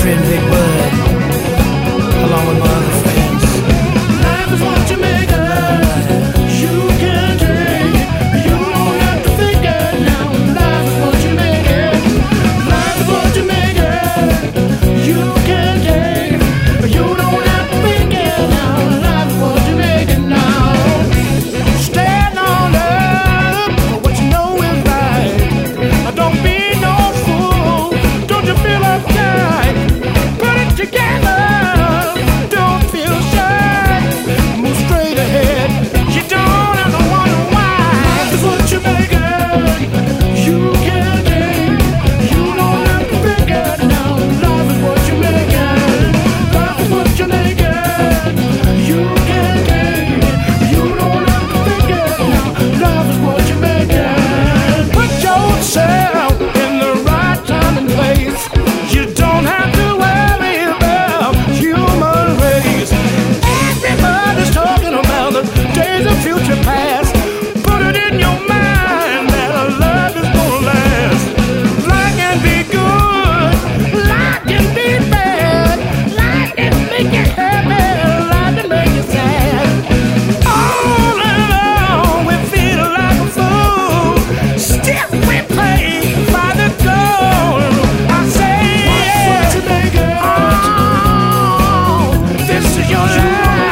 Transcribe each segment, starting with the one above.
friend Big Bud, along with my other friends. Life is what you make it. You can take it. You don't have to think it now. Life is what you make it. Life is what you make it. You can take it. You don't have to think it now. Life is what you make it now. Stand on up for what you know is right. Don't be no fool. Don't you feel uptight? Put it together. Don't feel shy. Move straight ahead. You don't have to wonder why. Life is what you make it. You can take it. You don't have to think it now. Life is what you make it. Life is what you make it. You can take it. You don't have to think it now. Life is what you make it. Put yourself in the right time and place. You don't have to worry about human race. Everybody's talking about the days of future past. Put it in your mind that a love is gonna last. Life can be good, life can be bad, life can make you happy, life can make you sad. All along we feel like a fool, still we pay by the goal. I say, what you make it? Oh, this is your life.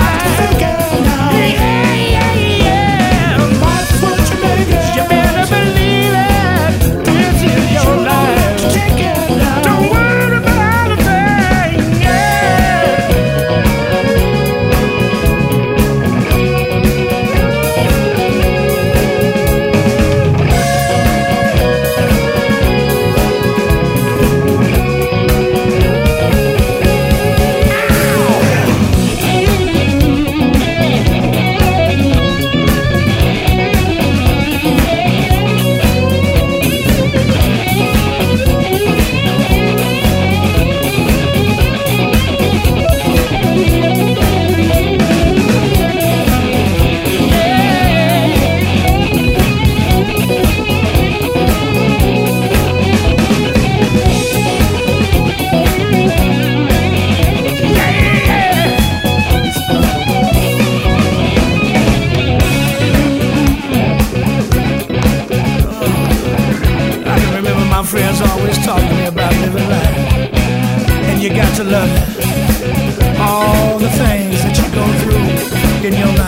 Yeah. Life is what you make it. You better believe it. This is your life. Don't worry about a thing. Yeah. I can remember my friends always talking to me about living life. And you got to love it. All the things that you go through in your life.